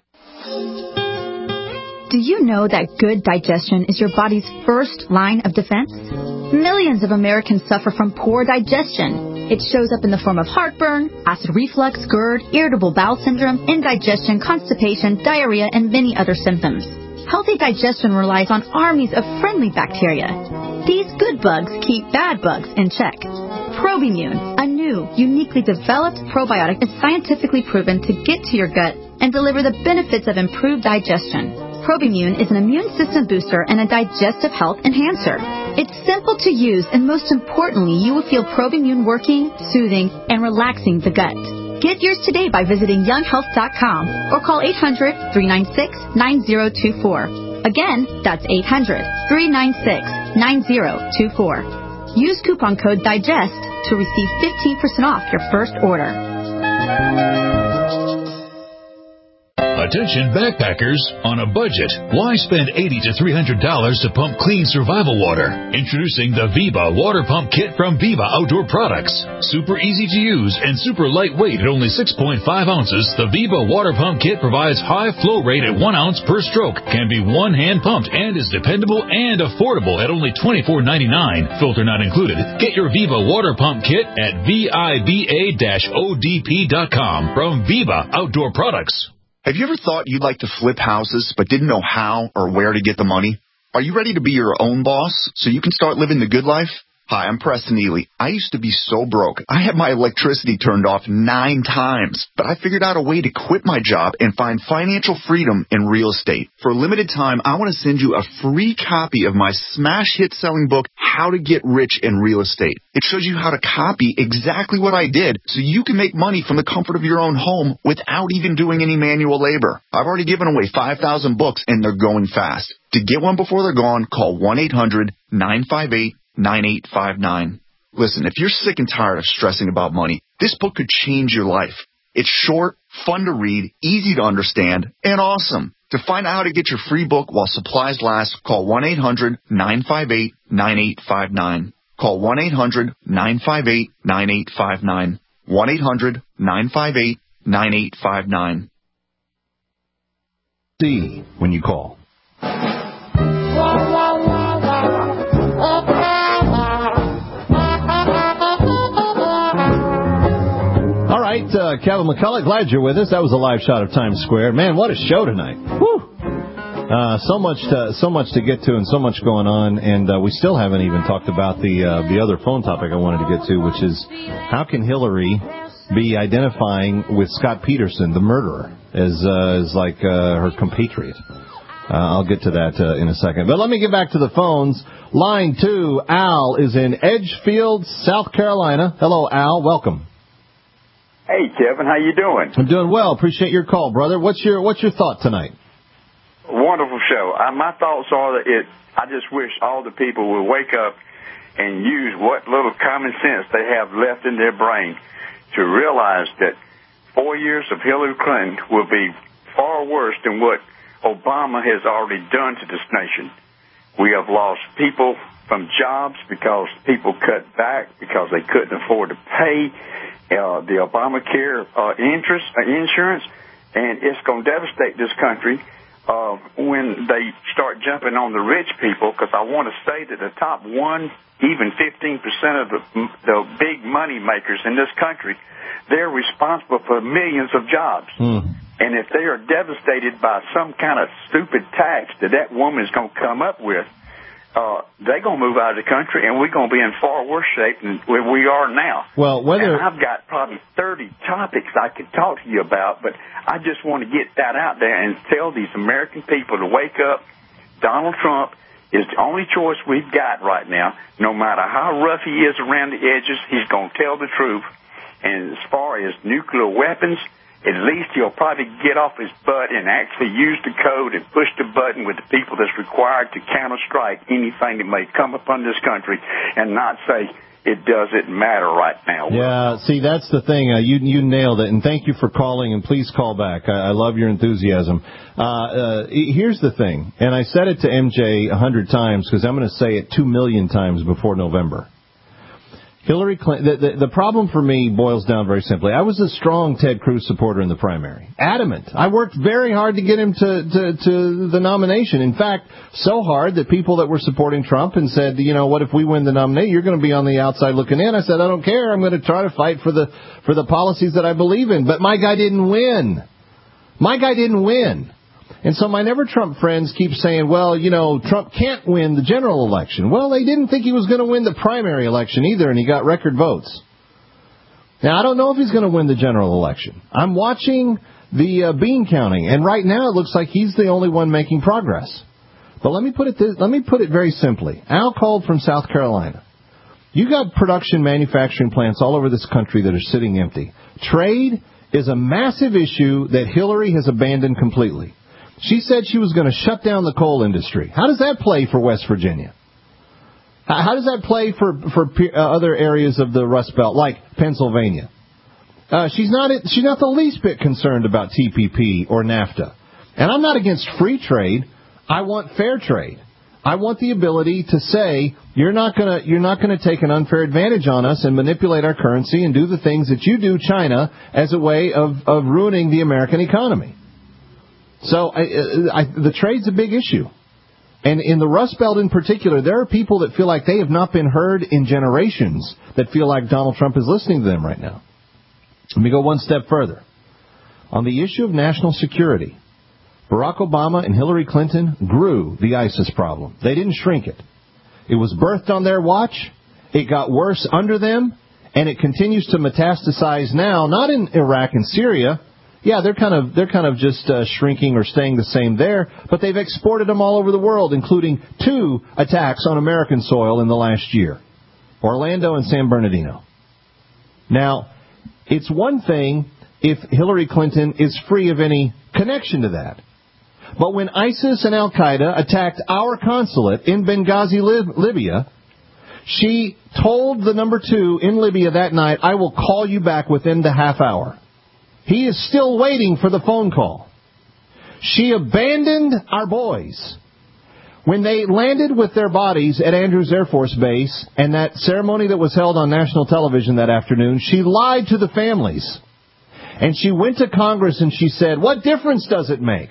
Do you know that good digestion is your body's first line of defense? Millions of Americans suffer from poor digestion. It shows up in the form of heartburn, acid reflux, GERD, irritable bowel syndrome, indigestion, constipation, diarrhea, and many other symptoms. Healthy digestion relies on armies of friendly bacteria. These good bugs keep bad bugs in check. Probimune, a new, uniquely developed probiotic, is scientifically proven to get to your gut and deliver the benefits of improved digestion. Probimune is an immune system booster and a digestive health enhancer. It's simple to use, and most importantly, you will feel Probimune working, soothing, and relaxing the gut. Get yours today by visiting young health dot com or call eight hundred, three nine six, nine zero two four. Again, that's eight hundred, three nine six, nine zero two four. Use coupon code DIGEST to receive fifteen percent off your first order. Attention backpackers on a budget. Why spend eighty to three hundred dollars to pump clean survival water? Introducing the Viva Water Pump Kit from Viva Outdoor Products. Super easy to use and super lightweight at only six point five ounces, the Viva Water Pump Kit provides high flow rate at one ounce per stroke, can be one hand pumped, and is dependable and affordable at only twenty-four ninety-nine. Filter not included. Get your Viva Water Pump Kit at viva dash O D P dot com from Viva Outdoor Products. Have you ever thought you'd like to flip houses but didn't know how or where to get the money? Are you ready to be your own boss so you can start living the good life? Hi, I'm Preston Ely. I used to be so broke. I had my electricity turned off nine times, but I figured out a way to quit my job and find financial freedom in real estate. For a limited time, I want to send you a free copy of my smash hit selling book, How to Get Rich in Real Estate. It shows you how to copy exactly what I did so you can make money from the comfort of your own home without even doing any manual labor. I've already given away five thousand books and they're going fast. To get one before they're gone, call one eight hundred, nine five eight, nine eight five nine. Listen, if you're sick and tired of stressing about money, this book could change your life. It's short, fun to read, easy to understand, and awesome. To find out how to get your free book while supplies last, call one eight hundred, nine five eight, nine eight five nine. Call one eight hundred, nine five eight, nine eight five nine. one eight hundred, nine five eight, nine eight five nine. See when you call. All right, uh, Kevin McCullough, glad you're with us. That was a live shot of Times Square. Man, what a show tonight. Woo! Uh, so much to, so much to get to and so much going on, and uh, we still haven't even talked about the uh, the other phone topic I wanted to get to, which is how can Hillary be identifying with Scott Peterson, the murderer, as, uh, as like uh, her compatriot? Uh, I'll get to that uh, in a second. But let me get back to the phones. Line two, Al is in Edgefield, South Carolina. Hello, Al. Welcome. Hey, Kevin. How you doing? I'm doing well. Appreciate your call, brother. What's your What's your thought tonight? Wonderful show. Uh, my thoughts are that it. I just wish all the people would wake up and use what little common sense they have left in their brain to realize that four years of Hillary Clinton will be far worse than what Obama has already done to this nation. We have lost people from jobs because people cut back because they couldn't afford to pay uh, the Obamacare uh, interest, uh, insurance, and it's going to devastate this country uh, when they start jumping on the rich people, because I want to say that the top one, even fifteen percent of the, the big money makers in this country, they're responsible for millions of jobs. Mm. And if they are devastated by some kind of stupid tax that that woman is going to come up with, uh, they're going to move out of the country, and we're going to be in far worse shape than where we are now. Well, whether and I've got probably thirty topics I could talk to you about, but I just want to get that out there and tell these American people to wake up. Donald Trump is the only choice we've got right now. No matter how rough he is around the edges, he's going to tell the truth. And as far as nuclear weapons, at least he'll probably get off his butt and actually use the code and push the button with the people that's required to counter-strike anything that may come upon this country, and not say it doesn't matter right now. Yeah, see, that's the thing. Uh, you you nailed it, and thank you for calling, and please call back. I, I love your enthusiasm. Uh, uh, here's the thing, and I said it to M J a hundred times because I'm going to say it two million times before November. Hillary Clinton, the, the, the problem for me boils down very simply. I was a strong Ted Cruz supporter in the primary. Adamant. I worked very hard to get him to, to, to the nomination. In fact, so hard that people that were supporting Trump and said, you know, what if we win the nomination? You're going to be on the outside looking in. I said, I don't care. I'm going to try to fight for the, for the policies that I believe in. But my guy didn't win. My guy didn't win. And so my Never Trump friends keep saying, well, you know, Trump can't win the general election. Well, they didn't think he was going to win the primary election either, and he got record votes. Now, I don't know if he's going to win the general election. I'm watching the uh, bean counting, and right now it looks like he's the only one making progress. But let me put it this, let me put it very simply. Al called from South Carolina. You got production manufacturing plants all over this country that are sitting empty. Trade is a massive issue that Hillary has abandoned completely. She said she was going to shut down the coal industry. How does that play for West Virginia? How does that play for for uh, other areas of the Rust Belt, like Pennsylvania? Uh, she's not she's not the least bit concerned about T P P or NAFTA. And I'm not against free trade. I want fair trade. I want the ability to say you're not going to you're not going to take an unfair advantage on us and manipulate our currency and do the things that you do, China, as a way of, of ruining the American economy. So I, I, the trade's a big issue. And in the Rust Belt in particular, there are people that feel like they have not been heard in generations that feel like Donald Trump is listening to them right now. Let me go one step further. On the issue of national security, Barack Obama and Hillary Clinton grew the ISIS problem. They didn't shrink it. It was birthed on their watch. It got worse under them. And it continues to metastasize now, not in Iraq and Syria. Yeah, they're kind of they're kind of just uh, shrinking or staying the same there, but they've exported them all over the world, including two attacks on American soil in the last year, Orlando and San Bernardino. Now, it's one thing if Hillary Clinton is free of any connection to that. But when ISIS and Al-Qaeda attacked our consulate in Benghazi, Lib- Libya, she told the number two in Libya that night, I will call you back within the half hour. He is still waiting for the phone call. She abandoned our boys. When they landed with their bodies at Andrews Air Force Base and that ceremony that was held on national television that afternoon, she lied to the families. And she went to Congress and she said, what difference does it make?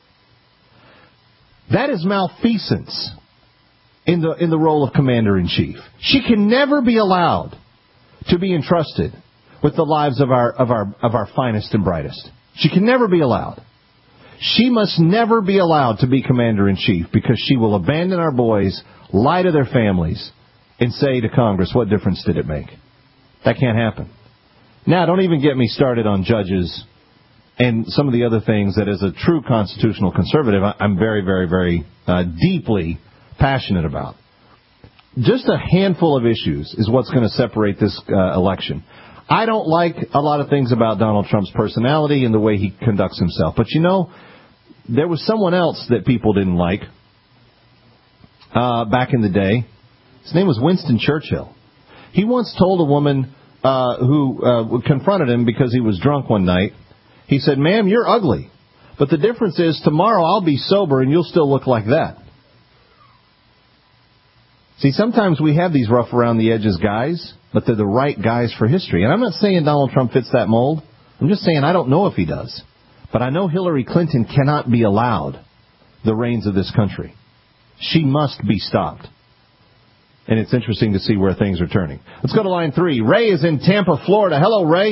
That is malfeasance in the, in the role of commander-in-chief. She can never be allowed to be entrusted with the lives of our of our of our finest and brightest. She can never be allowed. She must never be allowed to be commander-in-chief because she will abandon our boys, lie to their families, and say to Congress, what difference did it make? That can't happen. Now, don't even get me started on judges and some of the other things that as a true constitutional conservative, I'm very, very, very uh, deeply passionate about. Just a handful of issues is what's going to separate this uh, election. I don't like a lot of things about Donald Trump's personality and the way he conducts himself. But, you know, there was someone else that people didn't like uh, back in the day. His name was Winston Churchill. He once told a woman uh, who uh, confronted him because he was drunk one night, he said, "Ma'am, you're ugly. But the difference is tomorrow I'll be sober and you'll still look like that." See, sometimes we have these rough around the edges guys, but they're the right guys for history. And I'm not saying Donald Trump fits that mold. I'm just saying I don't know if he does. But I know Hillary Clinton cannot be allowed the reins of this country. She must be stopped. And it's interesting to see where things are turning. Let's go to line three. Ray is in Tampa, Florida. Hello, Ray.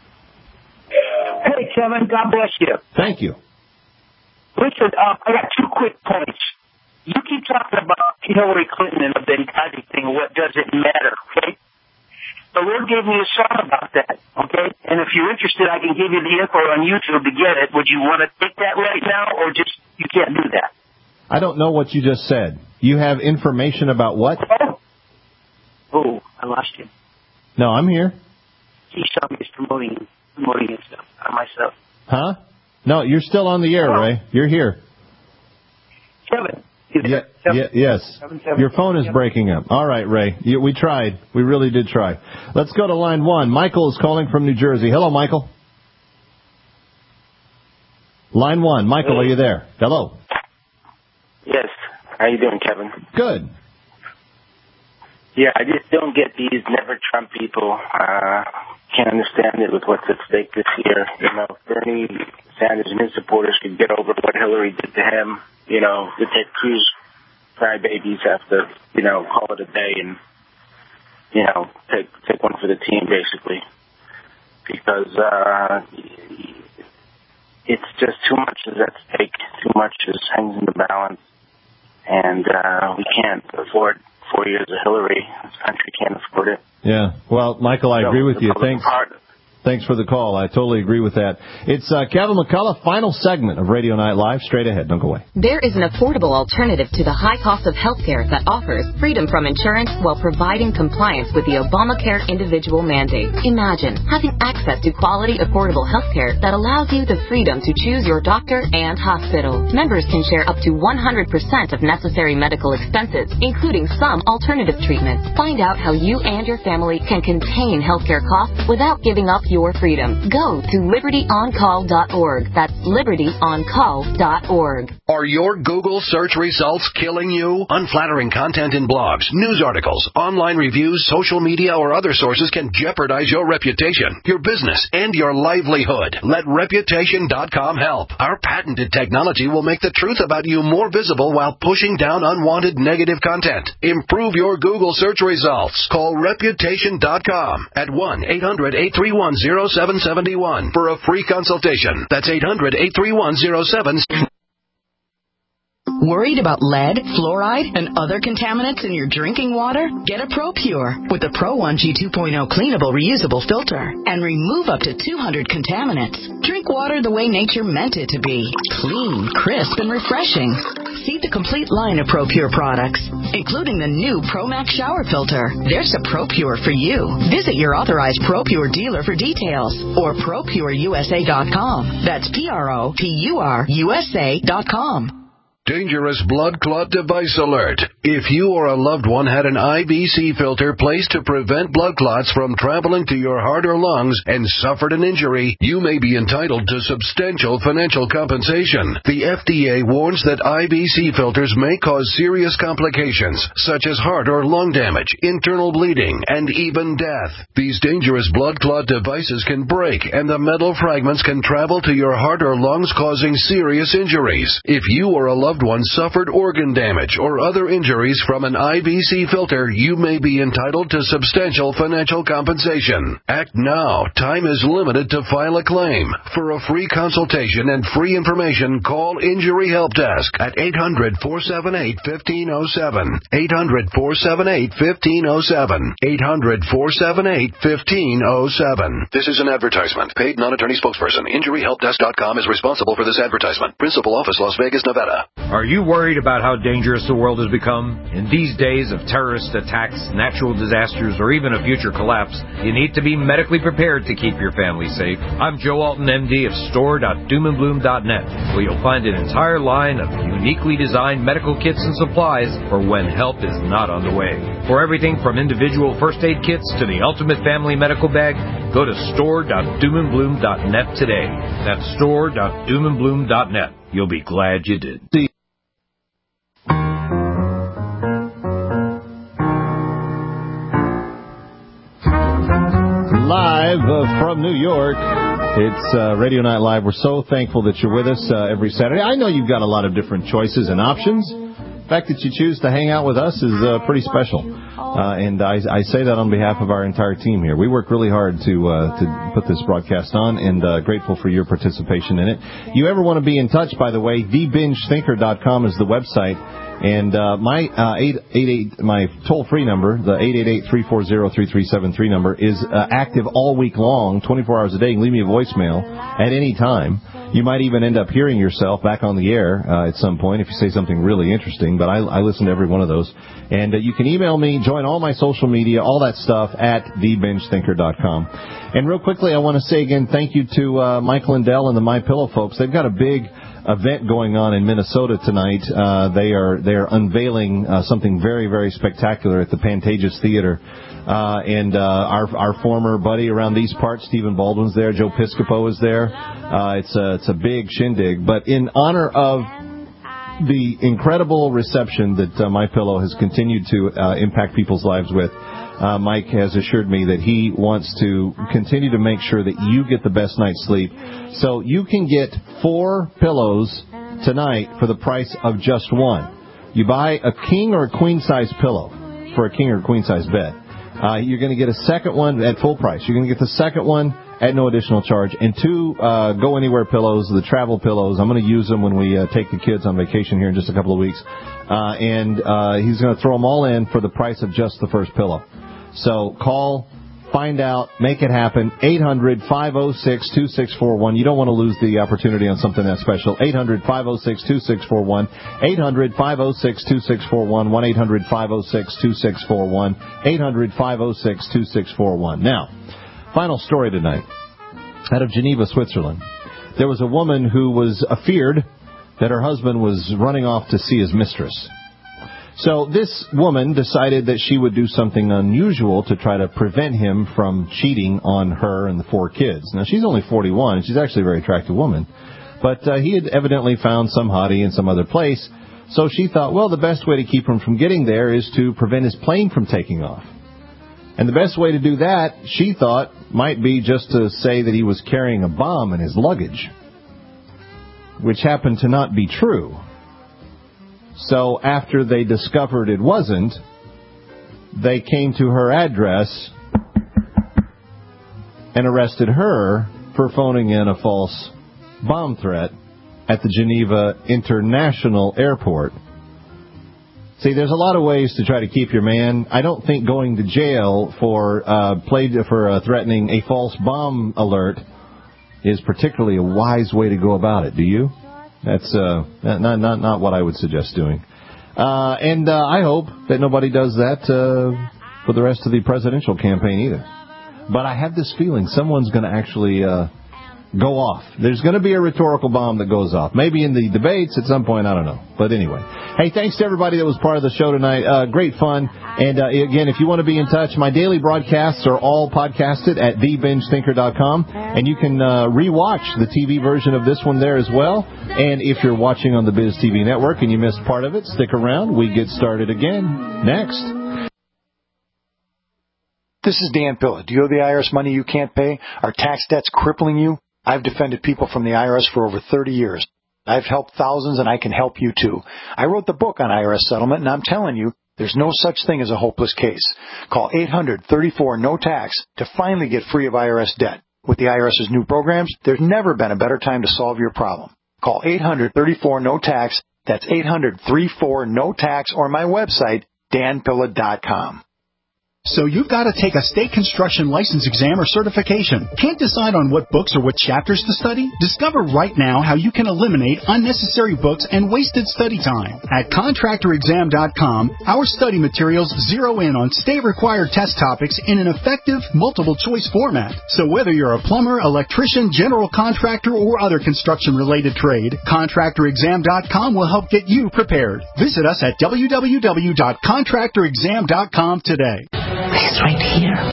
Hey, Kevin. God bless you. Thank you. Listen, uh, I got two quick points. You keep talking about Hillary Clinton and the Benghazi thing, what does it matter, okay? The Lord gave me a song about that, okay? And if you're interested, I can give you the info on YouTube to get it. Would you want to take that right now, or just, you can't do that? I don't know what you just said. You have information about what? Oh, oh I lost you. No, I'm here. He saw me promoting, promoting and stuff, on myself. Huh? No, you're still on the air, oh. Ray. You're here. Kevin. Yeah, yeah, yes. Your phone is breaking up. All right, Ray. You, we tried. We really did try. Let's go to line one. Michael is calling from New Jersey. Hello, Michael. Line one. Michael, are you there? Hello. Yes. How you doing, Kevin? Good. Yeah, I just don't get these never Trump people. Uh, can't understand it with what's at stake this year. You know, Bernie Sanders and his supporters could get over what Hillary did to him. You know, the Ted Cruz crybabies have to, you know, call it a day and, you know, take take one for the team, basically. Because uh, it's just too much is at stake. Too much is hangs in the balance. And uh, we can't afford four years of Hillary. This country can't afford it. Yeah. Well, Michael, I so agree with you. Thanks. Part, Thanks for the call. I totally agree with that. It's uh, Kevin McCullough, final segment of Radio Night Live. Straight ahead. Don't go away. There is an affordable alternative to the high cost of health care that offers freedom from insurance while providing compliance with the Obamacare individual mandate. Imagine having access to quality, affordable health care that allows you the freedom to choose your doctor and hospital. Members can share up to one hundred percent of necessary medical expenses, including some alternative treatments. Find out how you and your family can contain healthcare costs without giving up your freedom. Go to liberty on call dot org. That's liberty on call dot org. Are your Google search results killing you? Unflattering content in blogs, news articles, online reviews, social media, or other sources can jeopardize your reputation, your business, and your livelihood. Let reputation dot com help. Our patented technology will make the truth about you more visible while pushing down unwanted negative content. Improve your Google search results. Call reputation dot com at one eight hundred eight three one zero seven seven one for a free consultation. That's eight hundred eight three one zero seven seven one. Worried about lead, fluoride, and other contaminants in your drinking water? Get a ProPure with the Pro one G two point oh cleanable reusable filter and remove up to two hundred contaminants. Drink water the way nature meant it to be. Clean, crisp, and refreshing. See the complete line of ProPure products, including the new ProMax shower filter. There's a ProPure for you. Visit your authorized ProPure dealer for details or pro pure U S A dot com. That's P R O P U R U S A dot com. Dangerous blood clot device alert. If you or a loved one had an I V C filter placed to prevent blood clots from traveling to your heart or lungs and suffered an injury, you may be entitled to substantial financial compensation. The F D A warns that I V C filters may cause serious complications, such as heart or lung damage, internal bleeding, and even death. These dangerous blood clot devices can break, and the metal fragments can travel to your heart or lungs, causing serious injuries. If you or a loved loved one suffered organ damage or other injuries from an I B C filter, you may be entitled to substantial financial compensation. Act now. Time is limited to file a claim. For a free consultation and free information, call Injury Help Desk at eight hundred, four seven eight, one five zero seven. eight hundred, four seven eight, one five zero seven. eight hundred, four seven eight, one five zero seven. This is an advertisement. Paid non-attorney spokesperson. Injury Help Desk dot com is responsible for this advertisement. Principal office, Las Vegas, Nevada. Are you worried about how dangerous the world has become? In these days of terrorist attacks, natural disasters, or even a future collapse, you need to be medically prepared to keep your family safe. I'm Joe Alton, M D of store dot doom and bloom dot net, where you'll find an entire line of uniquely designed medical kits and supplies for when help is not on the way. For everything from individual first aid kits to the ultimate family medical bag, go to store dot doom and bloom dot net today. That's store dot doom and bloom dot net. You'll be glad you did. Live uh, from New York, it's uh, Radio Night Live. We're so thankful that you're with us uh, every Saturday. I know you've got a lot of different choices and options. The fact that you choose to hang out with us is uh, pretty special. Uh, and I, I say that on behalf of our entire team here. We work really hard to uh, to put this broadcast on, and uh, grateful for your participation in it. You ever want to be in touch, by the way, the binge thinker dot com is the website. And uh, my uh, eight eight eight, my toll-free number, the eight eight eight, three four zero, three three seven three number, is uh, active all week long, twenty-four hours a day. You can leave me a voicemail at any time. You might even end up hearing yourself back on the air uh, at some point if you say something really interesting. But I, I listen to every one of those. And uh, you can email me, join all my social media, all that stuff at the binge thinker dot com. And real quickly, I want to say again thank you to uh, Mike Lindell and the MyPillow folks. They've got a big event going on in Minnesota tonight. Uh, they are they are unveiling uh, something very, very spectacular at the Pantages Theater. Uh, and uh, our our former buddy around these parts, Stephen Baldwin's there. Joe Piscopo is there. Uh, it's a it's a big shindig. But in honor of the incredible reception that uh, MyPillow has continued to uh, impact people's lives with, uh, Mike has assured me that he wants to continue to make sure that you get the best night's sleep. So you can get four pillows tonight for the price of just one. You buy a king or a queen size pillow for a king or queen size bed. Uh, you're going to get a second one at full price. You're going to get the second one at no additional charge. And two uh, Go Anywhere pillows, the travel pillows. I'm going to use them when we uh, take the kids on vacation here in just a couple of weeks. Uh, and uh, he's going to throw them all in for the price of just the first pillow. So call, find out, make it happen. eight hundred, five oh six, two six four one. You don't want to lose the opportunity on something that special. eight hundred, five oh six, two six four one. eight hundred, five oh six, two six four one. one eight hundred, five oh six, two six four one. eight hundred, five oh six, two six four one. Now, final story tonight. Out of Geneva, Switzerland. There was a woman who was afeared that her husband was running off to see his mistress. So this woman decided that she would do something unusual to try to prevent him from cheating on her and the four kids. Now, she's only forty-one, and she's actually a very attractive woman. But uh, he had evidently found some hottie in some other place. So she thought, well, the best way to keep him from getting there is to prevent his plane from taking off. And the best way to do that, she thought, might be just to say that he was carrying a bomb in his luggage, which happened to not be true. So after they discovered it wasn't, they came to her address and arrested her for phoning in a false bomb threat at the Geneva International Airport. See, there's a lot of ways to try to keep your man. I don't think going to jail for uh, played for uh, threatening a false bomb alert is particularly a wise way to go about it. Do you? That's uh, not not not what I would suggest doing. Uh, and uh, I hope that nobody does that uh, for the rest of the presidential campaign either. But I have this feeling someone's going to actually uh, go off. There's going to be a rhetorical bomb that goes off. Maybe in the debates at some point, I don't know. But anyway. Hey, thanks to everybody that was part of the show tonight. Uh, great fun. And uh, again, if you want to be in touch, my daily broadcasts are all podcasted at the binge thinker dot com. And you can uh, re-watch the T V version of this one there as well. And if you're watching on the Biz T V network and you missed part of it, stick around. We get started again next. This is Dan Pilla. Do you owe the I R S money you can't pay? Are tax debts crippling you? I've defended people from the I R S for over thirty years. I've helped thousands, and I can help you too. I wrote the book on I R S settlement, and I'm telling you, there's no such thing as a hopeless case. Call eight hundred, thirty-four, no tax to finally get free of I R S debt. With the IRS's new programs, there's never been a better time to solve your problem. Call eight hundred, thirty-four, no tax. That's eight hundred, thirty-four, no tax, or my website, dan pilla dot com. So you've got to take a state construction license exam or certification. Can't decide on what books or what chapters to study? Discover right now how you can eliminate unnecessary books and wasted study time. At contractor exam dot com, our study materials zero in on state-required test topics in an effective, multiple-choice format. So whether you're a plumber, electrician, general contractor, or other construction-related trade, contractor exam dot com will help get you prepared. Visit us at w w w dot contractor exam dot com today. He's right here.